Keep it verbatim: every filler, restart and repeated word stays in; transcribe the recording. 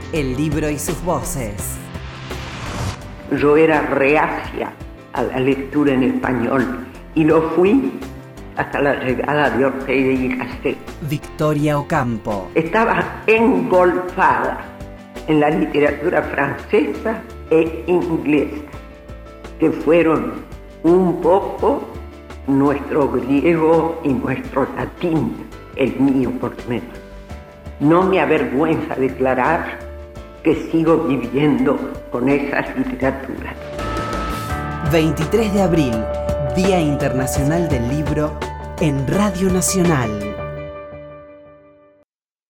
El libro y sus voces. Yo era reacia a la lectura en español y lo fui hasta la llegada de Ortega y Gasset. Victoria Ocampo. Estaba engolfada en la literatura francesa e inglesa, que fueron un poco nuestro griego y nuestro latín, el mío por lo menos. No me avergüenza declarar que sigo viviendo con esas literaturas. veintitrés de abril, Día Internacional del Libro, en Radio Nacional.